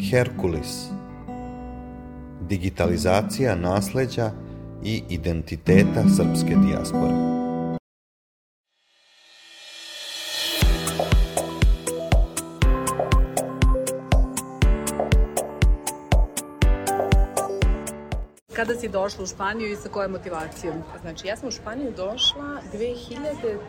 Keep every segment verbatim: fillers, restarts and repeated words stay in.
Herkulis. Digitalizacija nasleđa i identiteta srpske dijaspore. Kada si došla u Španiju i sa kojom motivacijom? Znači, ja sam u Španiju došla dve hiljade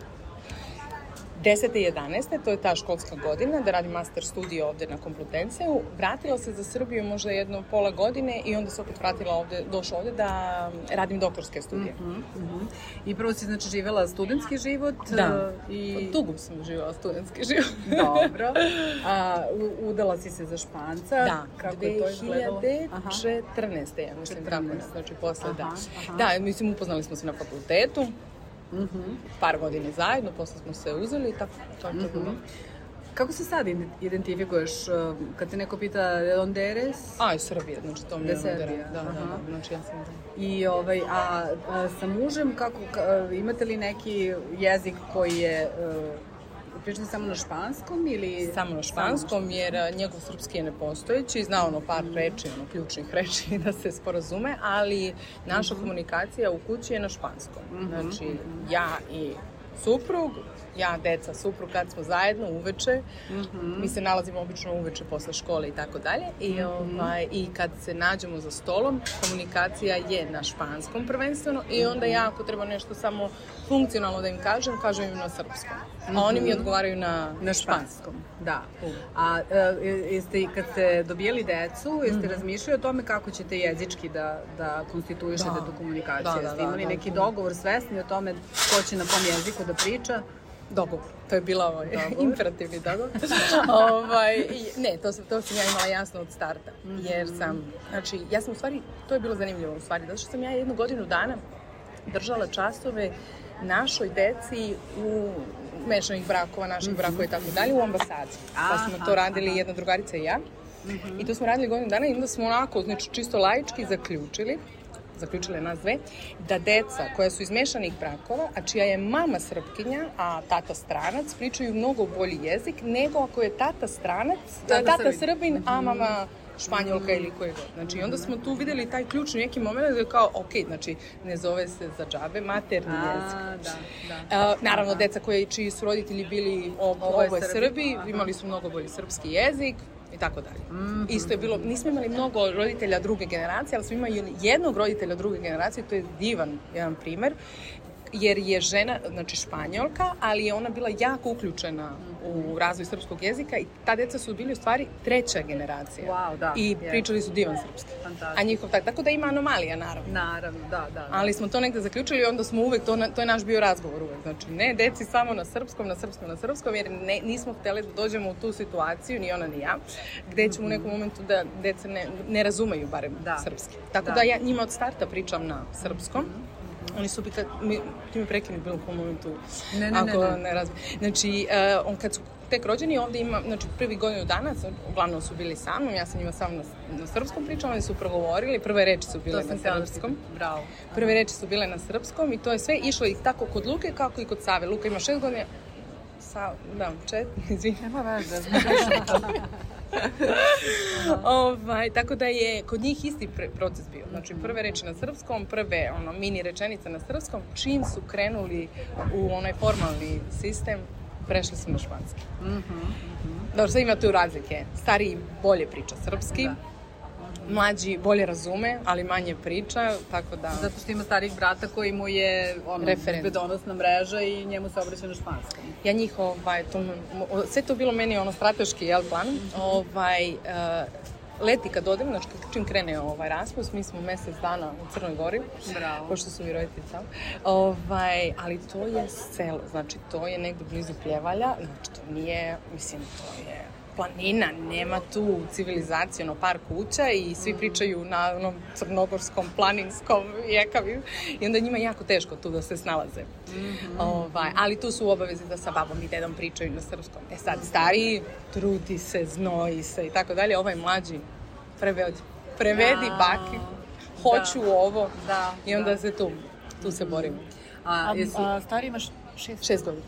desete i jedanaeste. To je ta školska godina, da radim master studij ovde na Komplutenceu. Vratila se za Srbiju možda jedno pola godine i onda se opet vratila ovde, došla ovde da radim doktorske studije. Mm-hmm, mm-hmm. I prvo si, znači, živjela studentski život? Da, i... dugo sam živjela studentski život. Dobro. A, udala si se za Španca? Da, kako dve hiljade četrnaeste. Ja mislim, četrnaeste. Znači, posle, da. Aha. Da, mislim, upoznali smo se na fakultetu. Mm-hmm. Par godine zajedno, posle smo se uzeli i tako, tako mm-hmm. bilo. Kako se sad identifikuješ kad te neko pita de donde eres? A, iz Srbije, znači to mi je Serbija. Da, da, da, znači ja sam da. I ovaj, a, a sa mužem, kako, ka, imate li neki jezik koji je... Pričate samo na španskom ili... Samo na španskom, jer njegov srpski je nepostojeći, zna ono par reči, ono ključnih reči da se sporazume, ali naša mm-hmm. komunikacija u kući je na španskom. Mm-hmm. Znači, ja i suprug, ja, deca, suprug, kad smo zajedno uveče, mm-hmm. mi se nalazimo obično uveče posle škole i tako dalje, i, mm-hmm. ovaj, i kad se nađemo za stolom, komunikacija je na španskom prvenstveno i onda ja ako treba nešto samo funkcionalno da im kažem, kažem im na srpskom. A mm-hmm. oni mi odgovaraju na, na španskom. Da. A e, jeste, kad ste dobijeli decu, jeste mm-hmm. razmišljali o tome kako ćete jezički da, da konstituišete da. tu komunikaciju? Da, da, jeste imali da, da, neki da. dogovor svesni o tome ko će na kom jeziku da priča? Dogovor. To je bila ovaj imperativni dogovor. ovaj, ne, to sam, to sam ja imala jasno od starta. Mm-hmm. Jer sam, znači, ja sam u stvari, to je bilo zanimljivo u stvari, zato što sam ja jednu godinu dana držala časove našoj deci u mešanih brakova, naših mm-hmm. brakova i tako dalje, u ambasadi. Pa smo to radili jedna drugarica i ja. Mm-hmm. I to smo radili godinu dana i onda smo onako, znači, čisto laički zaključili, zaključile nas dve, da deca koja su iz mešanih brakova, a čija je mama Srpkinja, a tata stranac, pričaju mnogo bolji jezik nego ako je tata stranac, tata, tata Srbin, mm-hmm. a mama Španjolka mm-hmm. ili koje god. Znači, onda smo tu videli taj ključni neki moment da je kao, ok, znači, ne zove se za džabe materni a, jezik. Da, da. Uh, naravno, deca koje, čiji su roditelji bili ob, ovo je Srbi, imali su mnogo bolji srpski jezik, i tako dalje. Mm-hmm. Isto je bilo, nismo imali mnogo roditelja druge generacije, ali smo imali jednog roditelja druge generacije, to je divan jedan primer, jer je žena, znači Španjolka, ali je ona bila jako uključena u razvoj srpskog jezika i ta deca su bili u stvari treća generacija. Wow, da. I pričali su divan srpski. Fantastično. A njihov tak, tako da ima anomalija, naravno. Naravno, da, da, da. Ali smo to negde zaključili i onda smo uvek, to, to je naš bio razgovor uvek. Znači, ne deci samo na srpskom, na srpskom, na srpskom, jer ne, nismo hteli da dođemo u tu situaciju, ni ona ni ja, gde ćemo u nekom momentu da deca ne, ne razumeju barem da. srpski. Tako da. da ja njima od starta pričam na srpskom. Oni su bi, kad, mi, ti mi prekini bilo u momentu, ne, ne, ako ne, ne. ne razumiju. Znači, uh, on kad su tek rođeni, ovde ima, znači, prvi godinu dana, uglavnom su bili sa mnom, ja sam njima samo na, na srpskom pričala, oni su progovorili, prve reči su bile na srpskom. Bravo. Prve reči su bile na srpskom i to je sve išlo i tako kod Luke kako i kod Save. Luka ima šest godina, Sa, da, čet, izvinite. Nema veze. ovaj, tako da je kod njih isti pre- proces bio. Znači, prve reči na srpskom, prve ono, mini rečenice na srpskom, čim su krenuli u onaj formalni sistem, prešli su na španski. Mm-hmm, mm-hmm. Dobro, sad ima tu razlike. Stariji bolje priča srpski, da. Mlađi bolje razume, ali manje priča, tako da... Zato što ima starih brata koji mu je ono, bezbedonosna mreža i njemu se obraća na španskom. Ja njih, ovaj, to, sve to bilo meni ono strateški, jel, plan. Mm-hmm. Ovaj, uh, leti kad odem, znači čim krene ovaj raspust, mi smo mesec dana u Crnoj Gori. Bravo. Pošto su mi roditelji tamo. Ovaj, ali to je selo, znači to je negde blizu Pljevalja, znači to nije, mislim, to je planina, nema tu civilizacije, ono, par kuća i svi pričaju na onom crnogorskom, planinskom jekaviju i onda njima je jako teško tu da se snalaze. Mm-hmm. Ovaj, ali tu su u obavezi da sa babom i dedom pričaju na srpskom. E sad, stariji, trudi se, znoji se i tako dalje, ovaj mlađi prevedi, prevedi da. Baki, hoću da. Ovo da. I onda da. se tu, tu se borimo. A, jesi... a stari imaš šest? Šest godina.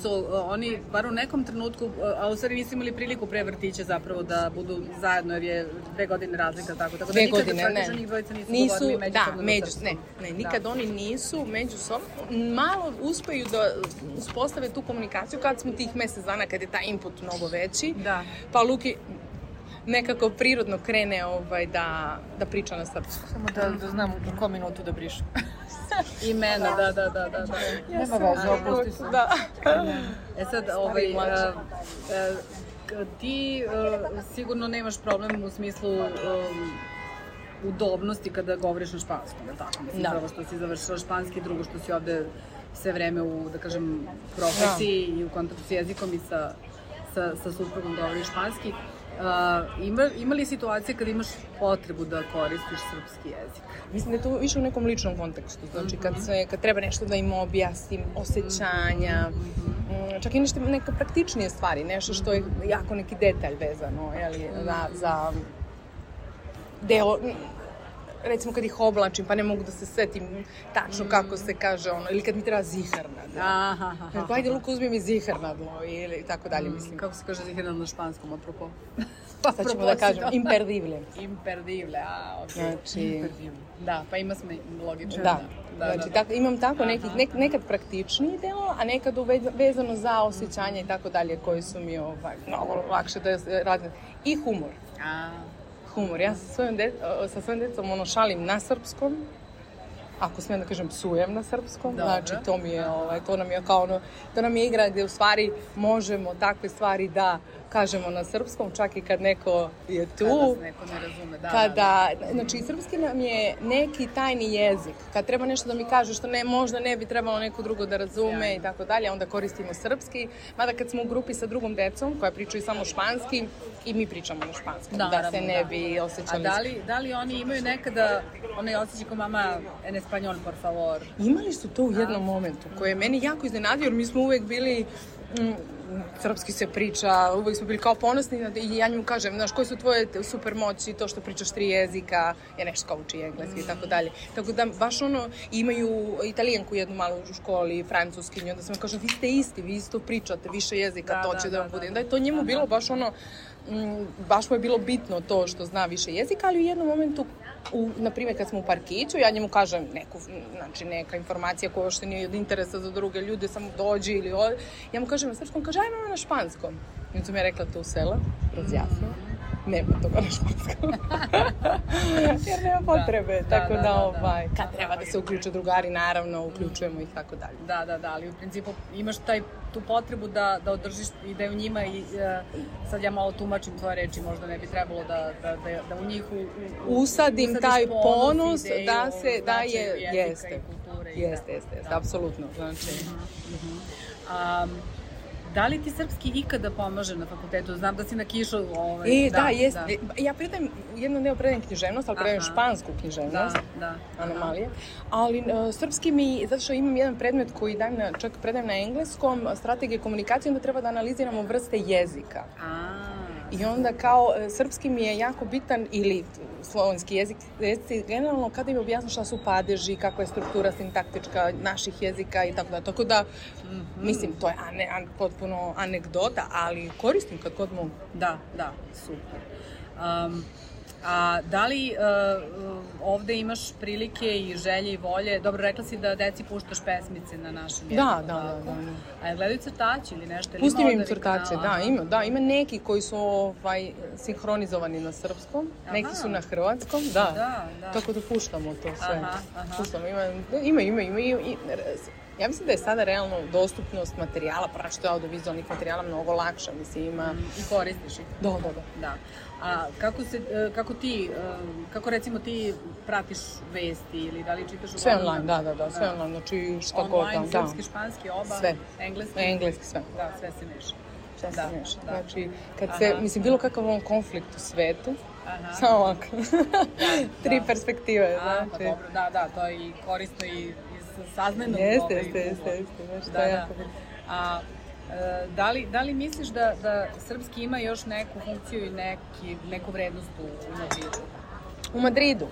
su oni, bar u nekom trenutku, a u stvari nisu imali priliku pre vrtića zapravo da budu zajedno, jer je dve godine razlika, tako, tako da dve nikada godine, praktično njih dvojica nisu, nisu govorili međusobno da, na među, srpskom. ne, ne, nikad da. oni nisu međusobno, malo uspeju da uspostave tu komunikaciju kad smo tih mesec dana, kad je taj input mnogo veći, Da. pa Luki nekako prirodno krene ovaj, da, da priča na srpskom. Samo da, da znam u kom minutu da brišu. Imena, da, da, da, da. da. Nema veze, opusti se. Da. E sad, ovaj, a, a, k- ti a, sigurno nemaš problem u smislu um, udobnosti kada govoriš na španskom, je li tako? Mislim, Da. prvo što si završila španski, drugo što si ovde sve vreme u, da kažem, profesiji i u kontaktu s jezikom i sa, sa, sa suprugom govoriš španski. Uh, ima, ima li situacije kada imaš potrebu da koristiš srpski jezik? Mislim da je to više u nekom ličnom kontekstu. Znači, kad, se, kad treba nešto da im objasnim, osjećanja, mm, čak i nešto, neka praktičnije stvari, nešto što je jako neki detalj vezano, jeli, za, za deo, recimo kad ih oblačim, pa ne mogu da se setim tačno kako se kaže ono, ili kad mi treba zihernadlo. Aha, aha, aha. Ajde, Luka, uzmi mi zihernadlo, ili tako dalje, mislim. Kako se kaže zihernadlo na španskom, apropo? Sad ćemo da kažem, imperdible. Imperdible, a, ok. Znači, Da, pa ima sme logično. da. da, Znači, da. tako, imam tako neki, nek, nekad praktičniji delo, a nekad uvez- vezano za osjećanja i tako dalje, koji su mi ovaj, mnogo lakše da radim. I humor. A, Humor. Ja sa svojom, de, sa svojom decom ono, šalim na srpskom, ako smijem da kažem psujem na srpskom, Dobro. znači to mi je, ovaj, to nam je kao ono, to nam je igra gde u stvari možemo takve stvari da kažemo na srpskom, čak i kad neko je tu. kada se neko ne razume, da. Kada, znači, srpski nam je neki tajni jezik. Kad treba nešto da mi kaže što ne, možda ne bi trebalo neko drugo da razume Sjajno. i tako dalje, onda koristimo srpski. Mada kad smo u grupi sa drugom decom, koja pričaju samo španski, i mi pričamo na španskom, Da, da, naravno, se ne da. bi A osjećali. da li, da li oni imaju nekada onaj osjećaj ko mama en español, por favor? Imali su to u jednom momentu, koje je meni jako iznenadio, jer mi smo uvek bili, mm, srpski se priča, uvek smo bili kao ponosni i ja njemu kažem, znaš, koje su tvoje super moći, to što pričaš tri jezika, ja nešto kao uči engleski i tako dalje. Tako da baš ono, imaju italijanku jednu malu u školi, francuskinju, onda sam kažem, vi ste isti, vi isto pričate više jezika, Da, to da, će da, da, vam da. bude. Da je to njemu bilo baš ono, mm, baš mu je bilo bitno to što zna više jezika, ali u jednom momentu, u, na primjer kad smo u parkiću, ja njemu kažem neku, znači neka informacija koja uopšte nije od interesa za druge ljude, samo dođi ili od... Ja mu kažem na srpskom, kaže, ajmo na španskom. I on sam ja rekla to u sela, razjasno. Nema toga na španskom. Jer nema potrebe, Da, tako da, da, da, da. ovaj, kad treba da se uključe drugari, naravno, uključujemo ih, tako dalje. Da, da, da, ali u principu imaš taj, tu potrebu da, da održiš i da je u njima i e, sad ja malo tumačim tvoje reči, možda ne bi trebalo da, da, da, da u njih u, u, Usadim usadiš taj ponos ideju da o se, da značaju je, jezika jeste, i kulture i jeste, da. jeste, jeste, Da. apsolutno, znači. Um, da li ti srpski ikada pomaže na fakultetu? Znam da si na Kišu... Ovaj, E, da, jeste. Ja predajem, jedno deo predajem književnost, ali predajem Aha. špansku književnost. Da, da. Anomalije. Ali uh, srpski mi, zato što imam jedan predmet koji dajem na, čak predajem na engleskom, strategije komunikacije, onda treba da analiziramo vrste jezika. A, I onda kao e, srpski mi je jako bitan, ili slovenski jezik, jezici generalno kada mi objasno šta su padeži, kakva je struktura sintaktička naših jezika i tako da. Tako da, mislim, to je ane, an, potpuno anegdota, ali koristim kad god mogu. da, da, super. Um, a da li uh, ovde imaš prilike i želje i volje? Dobro, rekla si da deci puštaš pesmice na našem jeziku. Da, da, da, tako? da. A je gledaju crtači ili nešto? Ili Pustim ima im odavi crtače, kanala? da, Aha. ima, da, ima neki koji su ovaj, sinhronizovani na srpskom, neki Aha. su na hrvatskom, da. Da, da. Tako da puštamo to sve. Aha, aha. Puštamo, ima, ima, ima, ima, ima, i- ja mislim da je sada realno dostupnost materijala, prašto audiovizualnih materijala mnogo lakša, mislim, ima... I koristiš ih. Da, da, da. Da. A kako, se, e, kako ti, e, kako recimo ti pratiš vesti ili da li čitaš Sve uglavnom online, na- da, da, da, sve online, znači šta god Online, tam, da. srpski, španski, oba? Sve. Engleski? Engleski, sve. Da, sve se meša. Šta se Da, meša. da. Znači, kad se, Aha. mislim, bilo kakav on konflikt u svetu, Aha. samo ovako, tri da. perspektive, A, pa znači. dobro, da, da, to je i korisno i iz saznajnog Jeste, ovaj, jeste, jeste, ugla. jeste, znači, to Da, je da. jako bitno. A, e, da li, da li misliš da, da srpski ima još neku funkciju i neki, neku vrednost u, u Madridu? U Madridu?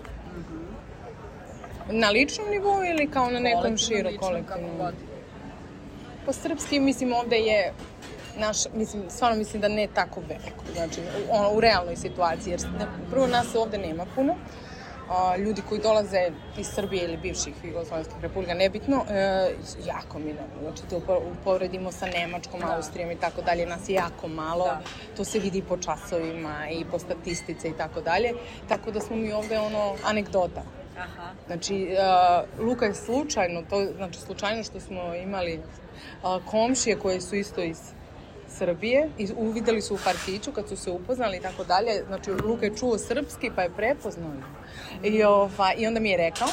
Na ličnom nivou ili kao na nekom Kolektivno, širo lično, kolektivnom? kako god. po srpski, mislim, ovde je naš, mislim, stvarno mislim da ne tako veliko, znači, ono, u realnoj situaciji, jer prvo nas ovde nema puno, a, ljudi koji dolaze iz Srbije ili bivših jugoslovenskih republika, nebitno, e, jako minorno, znači, to uporedimo sa Nemačkom, da. Austrijom i tako dalje, nas je jako malo, da. To se vidi po časovima i po statistice i tako dalje, tako da smo mi ovde, ono, anegdota. Aha. Znači, uh, Luka je slučajno, to znači slučajno što smo imali uh, komšije koje su isto iz Srbije i uvideli su u parkiću kad su se upoznali i tako dalje. Znači, Luka je čuo srpski pa je prepoznao. I, ova, I onda mi je rekao,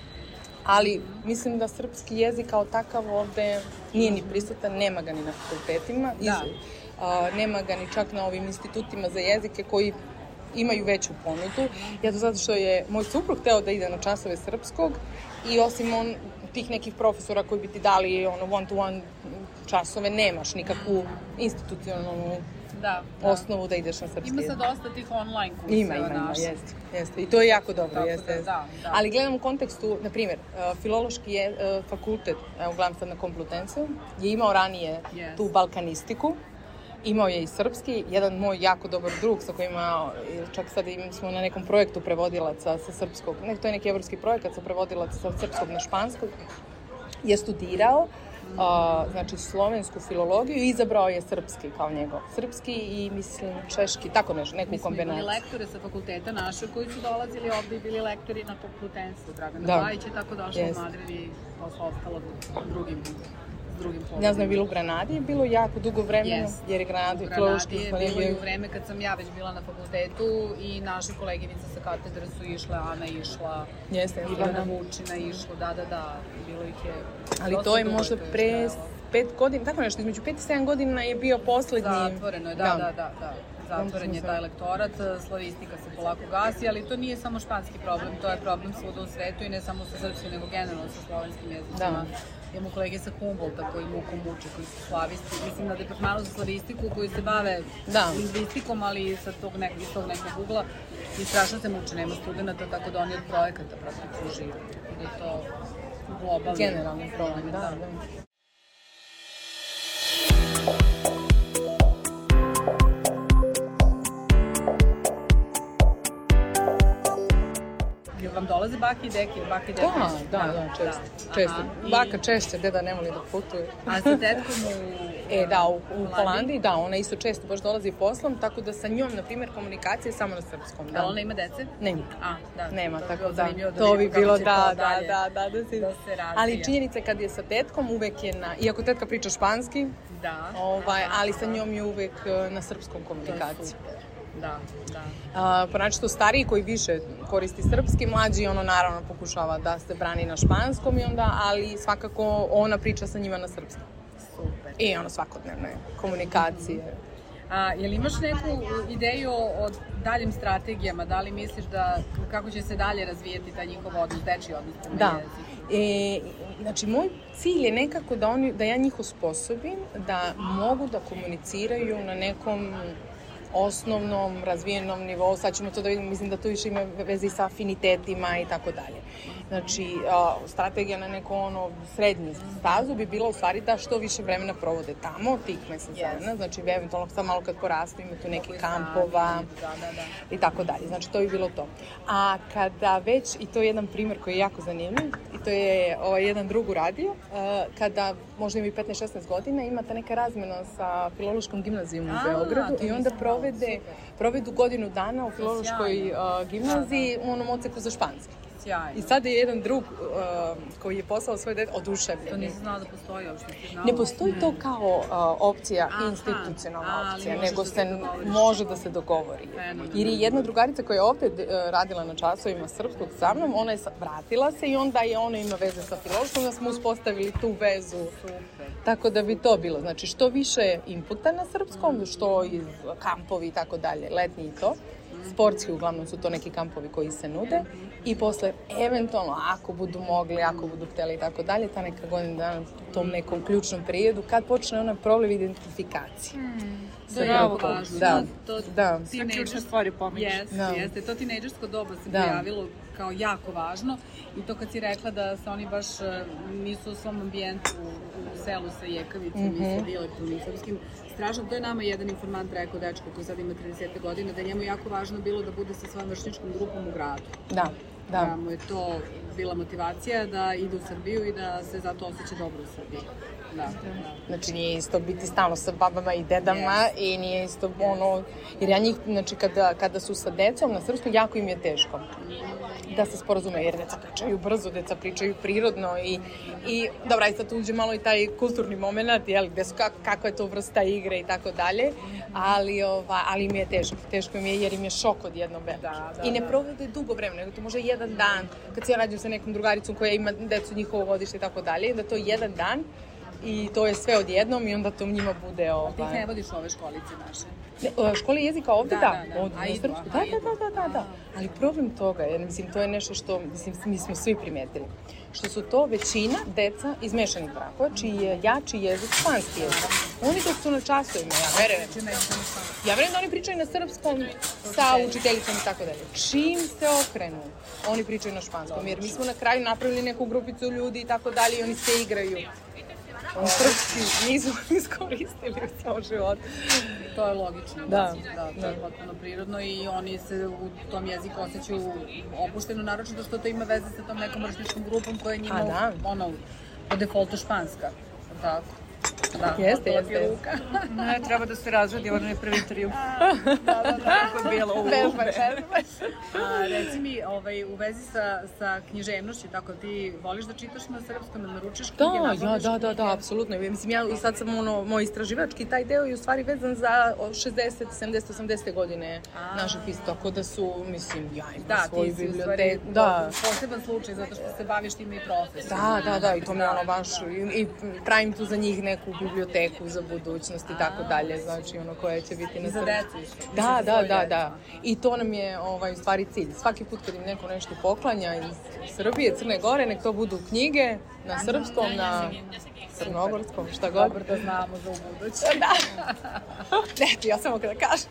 ali mislim da srpski jezik kao takav ovde nije ni prisutan, nema ga ni na fakultetima, da. Iz, uh, nema ga ni čak na ovim institutima za jezike koji imaju veću ponudu. Ja to zato što je moj suprug hteo da ide na časove srpskog i osim on, tih nekih profesora koji bi ti dali ono one-to-one časove, nemaš nikakvu institucionalnu da, da. osnovu da ideš na srpski. Ima sad dosta tih online kurseva. Ima, ima, ima, jeste, jeste. I to je jako dobro, tako jeste. Da, da, da. Ali gledam u kontekstu, na primjer, filološki je, fakultet, evo gledam sad na Komplutencu, je imao ranije yes. tu balkanistiku, imao je i srpski, jedan moj jako dobar drug sa kojima, čak sad smo na nekom projektu prevodilaca sa srpskog, ne, to je neki evropski projekat sa prevodilaca sa srpskog na španskog, je studirao, uh, znači slovensku filologiju i izabrao je srpski kao njegov. Srpski i, mislim, češki, tako nešto, neku kombinaciju. Mi smo imali lektore sa fakulteta naše koji su dolazili ovde i bili lektori na Komplutencu. Dragana Bajić je tako došla yes. u Madrid i posle ostalo drugim drugim povodima. Ne znam, je bilo u Granadi, je bilo jako dugo vremena, yes. jer je Granadi filološki. U Granadi je bilo i u vreme kad sam ja već bila na fakultetu i naše koleginice sa katedre su išle, Ana išla, jeste, Ivana Vučina išla, da, da, da, bilo ih je... Ali to je možda pre pet godina, tako nešto, između pet i sedam godina je bio poslednji... Zatvoreno je, da, da, da, da. da. Zatvoren je taj lektorat, slavistika se polako gasi, ali to nije samo španski problem, to je problem svuda u svetu i ne samo sa srpskim, nego generalno sa slovenskim jezicima. Imamo kolege sa Humboldta koji muku muče, koji su slavisti. Mislim na departmanu za slavistiku koji se bave da. lingvistikom, ali sa tog nek, iz tog nekog ugla i strašno se muče, nema studenta, tako da oni od projekata praktično žive. Da je to globalni generalni problem, da, da. Jel vam dolaze bake i deke? Bake i deke? Da, da, da, često. Da. često. Baka češće, deda ne voli da putuje. A sa tetkom u... E, da, u, u Holandiji, da, ona isto često baš dolazi poslom, tako da sa njom, na primjer, komunikacija je samo na srpskom. Da, ona ima dece? Nema. A, da. Nema, tako da, to bi bilo, da, da, da, da, da se... Da se razvija. Ali činjenica kad je sa tetkom, uvek je na... Iako tetka priča španski, da, ovaj, ali sa njom je uvek na srpskom komunikaciji. Da, da. A, pa znači to stariji koji više koristi srpski, mlađi ono naravno pokušava da se brani na španskom i onda, ali svakako ona priča sa njima na srpskom. Super. I ono svakodnevne komunikacije. Mm-hmm. A, je li imaš neku ideju o daljim strategijama? Da li misliš da, kako će se dalje razvijati taj njihov odnos, dečiji odnos prema da. jeziku? E, znači, moj cilj je nekako da, oni, da ja njih osposobim da mogu da komuniciraju na nekom osnovnom, razvijenom nivou, sad ćemo to da vidimo, mislim da to više ima veze sa afinitetima i tako dalje. Znači, strategija na neko ono srednju stazu bi bila u stvari da što više vremena provode tamo, tih mesec dana, znači eventualno sad malo kad porastu ima tu neki kampova i tako dalje, znači to bi bilo to. A kada već, i to je jedan primjer koji je jako zanimljiv, i to je ovaj, jedan drug uradio, kada možda ima i petnaest šesnaest godina, imate neka razmena sa Filološkom gimnazijom u Beogradu i onda provede, provedu godinu dana u Filološkoj uh, gimnaziji u onom odseku za španski. Sjajno. I sada je jedan drug uh, koji je poslao svoje dete oduševljen. To nisam znala da postoji uopšte. Ne postoji to kao uh, opcija, aha, institucionalna opcija, nego se može da se dogovori. Jer je jedna drugarica koja je ovde uh, radila na časovima srpskog sa mnom, ona je vratila se i onda je ona ima veze sa filološkom, da smo uspostavili tu vezu. Super. Tako da bi to bilo. Znači što više inputa na srpskom, što iz kampovi i tako dalje, letnji i to. Sportski uglavnom su to neki kampovi koji se nude i posle eventualno ako budu mogli, ako budu hteli i tako dalje, ta neka godina dana u tom nekom ključnom periodu kad počne ona problem identifikacije. Hmm. To je jako važno. Da, to, da. Sve ključne stvari pominješ. Jeste, da. jeste. To tinejdžersko doba se da. pojavilo kao jako važno. I to kad si rekla da se oni baš nisu u svom ambijentu u selu sa jekavicom mm-hmm. i sa dijalektom i srpskim, strašno, to je nama jedan informant rekao, dečko koji sad ima trideset godina, da je njemu jako važno bilo da bude sa svojom vršnjačkom grupom u gradu. Da, da. Da mu je to bila motivacija da ide u Srbiju i da se zato osjeća dobro u Srbiji. Da, da. Znači nije isto biti stalno sa babama i dedama yes. i nije isto ono, jer ja njih, znači kada, kada su sa decom na srpskom, jako im je teško da se sporazume, jer deca pričaju brzo, deca pričaju prirodno i, i dobra, i sad tu uđe malo i taj kulturni moment, jel, gde su, kak, kakva je to vrsta igre i tako dalje, ali, ova, ali im je teško, teško im je jer im je šok od jednog velike. Da, da, I ne da. provode dugo vremena, nego to može jedan dan, kad se ja rađam sa nekom drugaricom koja ima decu njihovo godište i tako dalje, da to je jedan dan i to je sve odjednom i onda to njima bude... Ovaj... A ti ne vodiš ove školice naše? Ne, škole jezika ovde, da, da, da, da. Od, na srpsku, da, da, da, da, da, ali problem toga je, mislim, to je nešto što, mislim, mi smo svi primetili, što su to većina deca iz mešanih brakova, čiji je jači jezik španski jezik. Oni dok su na časovima, ja verujem, ja verujem da oni pričaju na srpskom sa učiteljicom i tako dalje. Čim se okrenu, oni pričaju na španskom, jer mi smo na kraju napravili neku grupicu ljudi i tako dalje i oni se igraju. Oni srpski nisu iskoristili u svom životu. To je logično. Da. Da, to je potpuno prirodno i oni se u tom jeziku osjećaju opušteno, naročito što to ima veze sa tom nekom vršnjačkom grupom koja je njima, da. ono, po defaultu španska. Tako. Da, jeste, jeste. Ne, treba da se razvodi, ovo je prvi intervju. Da, da, da. Kako je bilo u Vežba, A, reci mi, ovaj, u vezi sa, sa književnošću, tako, ti voliš da čitaš na srpskom, da naručiš knjige? Da, ja, da, da, da, apsolutno. Mislim, ja sad sam, ono, moj istraživački, taj deo je u stvari vezan za šezdeset, sedamdeset, osamdeset godine našeg isto, tako da su, mislim, ja imam da, svoju biblioteku. Da, ti si u stvari poseban slučaj, zato što se baviš tim i profesijom. Da, da, da, i to mi ono baš, i, i pravim tu za njih neku biblioteku za budućnost i tako dalje, znači ono koja će biti na za decu. Da, da, da, da. I to nam je ovaj, u stvari cilj. Svaki put kad im neko nešto poklanja iz Srbije, Crne Gore, nek to budu knjige na srpskom, na crnogorskom, šta god. Dobro da znamo za ubuduće. Da. Ne, ja samo kada kažem.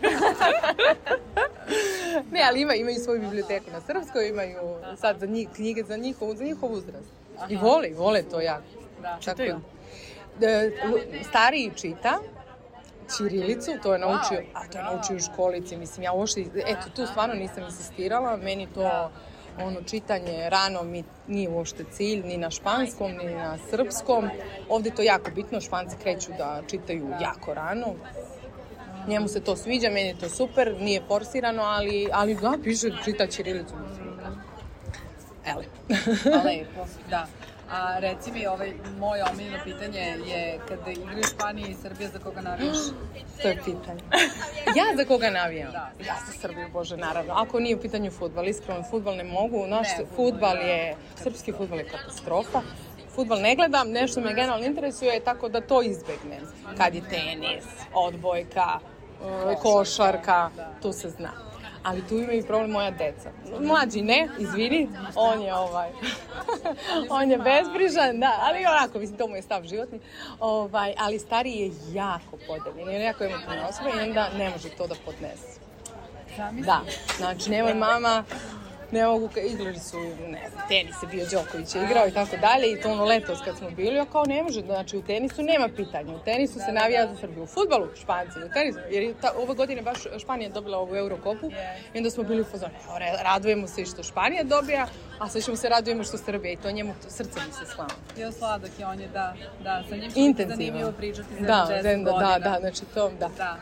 Ne, ali ima, imaju svoju biblioteku na srpskoj, imaju sad za njih, knjige za njihov, za njihov uzrast. I vole, vole to jako. Da, čitaju. Stariji čita ćirilicu, to je naučio, wow, a to je naučio u školici, mislim, ja uopšte, eto, tu stvarno nisam insistirala, meni to, ono, čitanje rano mi nije uopšte cilj, ni na španskom, ni na srpskom, ovde je to jako bitno, Španci kreću da čitaju jako rano, njemu se to sviđa, meni je to super, nije forsirano, ali, ali da, piše, čita ćirilicu, mislim, ele. Lepo, da. A reci mi, ovaj, moje omiljeno pitanje je kada igraju Španija i Srbija, za koga navijaš? To je pitanje. Ja za koga navijam? Da. Ja za Srbiju, Bože, naravno. Ako nije u pitanju fudbal, iskreno, fudbal ne mogu. Naš ne, fudbal je, srpski fudbal je katastrofa. Fudbal ne gledam, nešto me generalno interesuje, tako da to izbegnem. Kad je tenis, odbojka, košarka, tu se zna. Ali tu ima i problem moja deca. Mlađi ne, izvini, on je ovaj, on je bezbrižan, da, ali onako, mislim, to mu je stav životni, ovaj, ali stariji je jako podeljen, on je jako emotivna osoba i onda ne može to da podnese. Da, znači, nemoj mama, ne mogu, igrali su, ne znam, tenis je bio, Đoković je igrao i tako dalje i to ono letos kad smo bili, a kao ne može, znači u tenisu nema pitanja, u tenisu se navija za Srbiju, u fudbalu Španci, u tenisu, jer je ta, ove godine baš Španija dobila ovu Eurokopu i onda smo bili u fazonu, radujemo se što Španija dobija, a sve ćemo se radujemo što Srbija i to njemu srce mi se slama. Jo, sladak je, on je, da, da, sa njim će biti zanimljivo pričati za da, šest godina. Da, da, znači to, da. Da.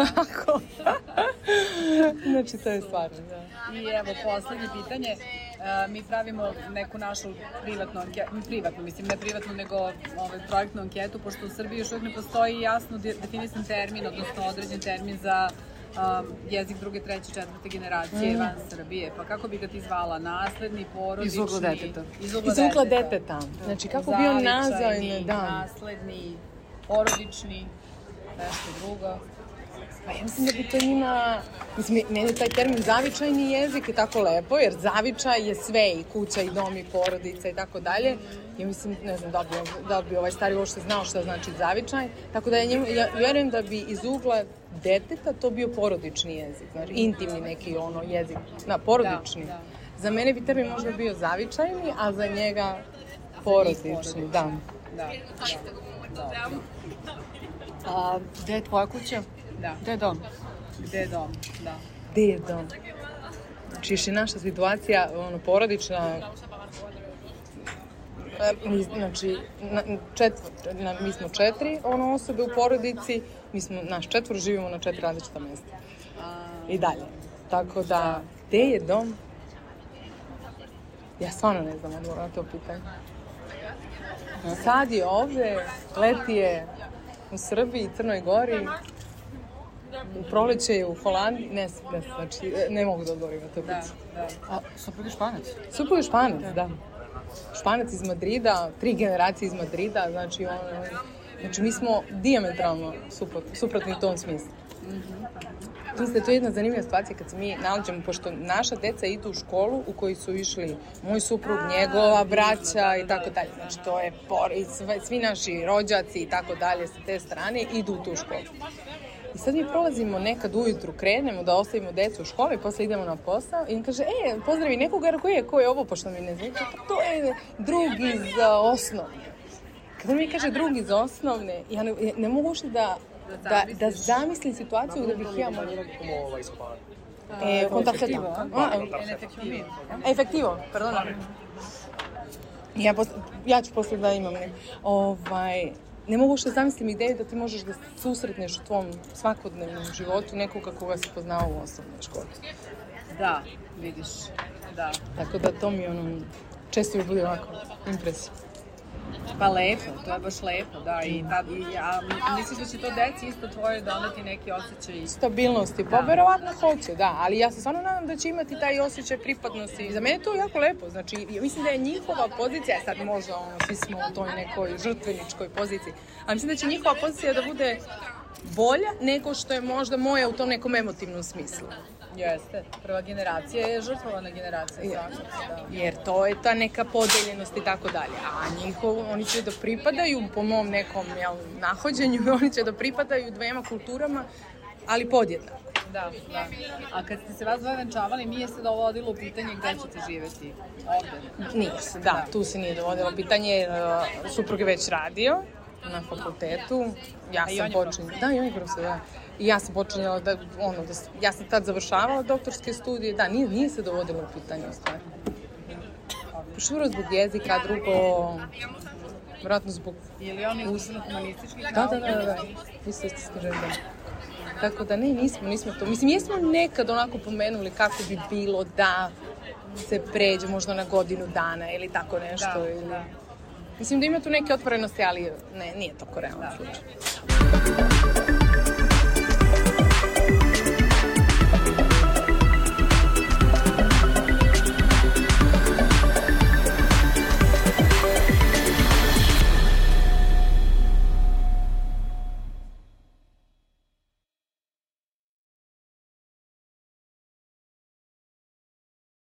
Znači to je stvarno, da. I evo, poslednje pitanje, uh, mi pravimo neku našu privatnu anketu, privatnu, mislim ne privatnu, nego ovaj, projektnu anketu, pošto u Srbiji još uvijek ne postoji jasno definisan termin, odnosno određen termin za um, jezik druge, treće, četvrte generacije mm. van Srbije. Pa kako bi ga ti zvala? Nasledni, porodični? Iz ugla deteta. Iz ugla, iz ugla deteta. deteta. Znači kako bi on nazvao? Da. Nasledni, porodični, nešto drugo. Pa ja mislim da bi to njima, mislim, meni taj termin zavičajni jezik je tako lepo, jer zavičaj je sve, i kuća, i dom, i porodica, i tako dalje. Ja mislim, ne znam, da bi, da bi ovaj stari uopšte znao šta znači zavičaj, tako da ja, njemu, ja vjerujem da bi iz ugla deteta to bio porodični jezik, znači intimni neki ono jezik, na porodični. Da, da. za mene bi termin možda bio zavičajni, a za njega porodični, da. Da, da. A gde je tvoja kuća? Da. Gde je dom? Gde je dom, da. Gde je dom? Znači, još je naša situacija, ono, porodična, e, znači, na, četvr, na, mi smo četiri ono, osobe u porodici, mi smo, naš četvor živimo na četiri različita mesta. I dalje. Tako da, gde je dom? Ja stvarno ne znam odgovor na to pitanje. Sad je ovde, leti je u Srbiji, Crnoj Gori, u proleće je u Holandiji, ne, ne, znači, ne mogu da odgovorim na to pitanje. Da, da. A suprug je Španac? Suprug je Španac, da. Španac iz Madrida, tri generacije iz Madrida, znači, on, znači mi smo dijametralno suprot, suprotni u tom smislu. Mm-hmm. Mislim da je to jedna zanimljiva situacija kad se mi nalađemo, pošto naša deca idu u školu u kojoj su išli moj suprug, njegova braća i tako dalje. Znači to je por, i sve, svi naši rođaci i tako dalje sa te strane idu u tu školu. I sad mi prolazimo nekad ujutru, krenemo da ostavimo decu u školi, posle idemo na posao i on kaže, e, pozdravi nekoga, ko je, ko je ovo, pošto mi ne znači, pa to je drugi iz osnovne. Kada mi kaže drugi iz osnovne, ja ne, ne mogu ušte da Da, da zamislim situaciju da bih ja mogla... E, kontaktivo. Efektivo, pardon. Ja, posle, ja ću posle da imam ne. Ovaj, ne mogu što zamislim ideju da ti možeš da susretneš u tvom svakodnevnom životu nekoga koga si poznao u osnovnoj školi. Da, vidiš, da. Tako da to mi ono, često mi bude ovako impresija. Pa lepo, to je baš lepo, da, i, ta, i ja misliš da će to deci isto tvoje doneti neki osjećaj stabilnosti, pa verovatno hoće, da, ali ja se stvarno nadam da će imati taj osjećaj pripadnosti i za mene je to jako lepo, znači mislim da je njihova pozicija, sad možda ono, svi smo u toj nekoj žrtveničkoj poziciji, ali mislim da će njihova pozicija da bude bolja nego što je možda moja u tom nekom emotivnom smislu. Jeste, prva generacija je žrtvovana generacija, svakako, da. Jer to je ta neka podeljenost i tako dalje, a njihov, oni će da pripadaju, po mom nekom jel, nahođenju, oni će da pripadaju dvema kulturama, ali podjednako. Da, da. A kad ste se vas dvoje venčavali, nije se dovodilo u pitanje gde ćete živjeti? Ovde? Nije se, da, da, tu se nije dovodilo pitanje, uh, suprug je već radio na fakultetu, ja sam počinjala, da, i on je profesor, da. I ja sam počinjala da, ono, da, ja sam tad završavala doktorske studije, da, nije, nije se dovodilo u pitanje u stvari. Prvo zbog jezika, drugo, vjerojatno zbog... Je li oni učinu humanističkih da, da, da, da, da, isto isto skaže, da. Tako da ne, nismo, nismo to. Mislim, jesmo nekad onako pomenuli kako bi bilo da se pređe možda na godinu dana ili tako nešto. Da, ili... da. Mislim da ima tu neke otvorenosti, ali ne, nije to realno slučaj.